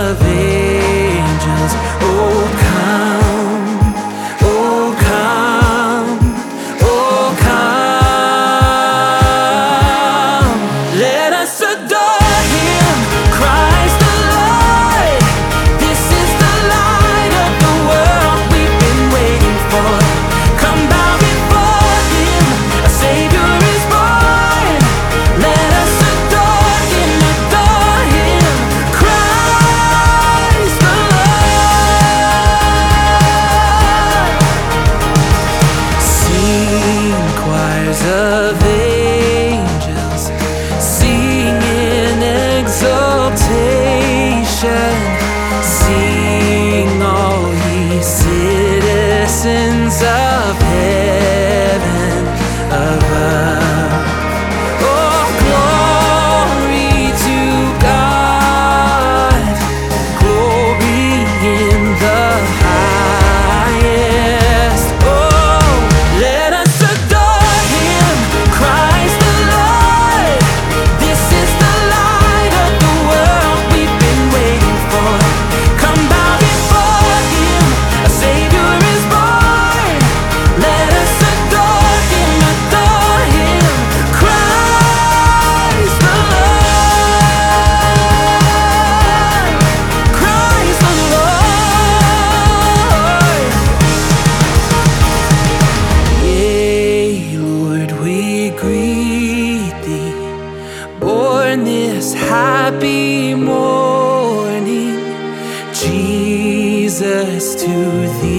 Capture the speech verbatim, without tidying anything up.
of angels. Oh, come, oh, come, oh, come. Let us adore Him, Christ the Lord. This is the light of the world we've been waiting for. Come bow before Him, a Savior is born. Let us adore Him, adore Him, Christ the Lord. Sing choirs of angels, sing in exaltation. Sing all ye citizens of heaven above. Oh, glory to God, glory in the highest. Oh, let us adore Him, Christ the Lord. This is the light of the world we've been waiting for. Come bow before Him, a Savior is born. Let us adore Him, adore Him, Christ the Lord, Christ the Lord. Yea, Lord, we greet Thee, born this happy morning. Jesus, to Thee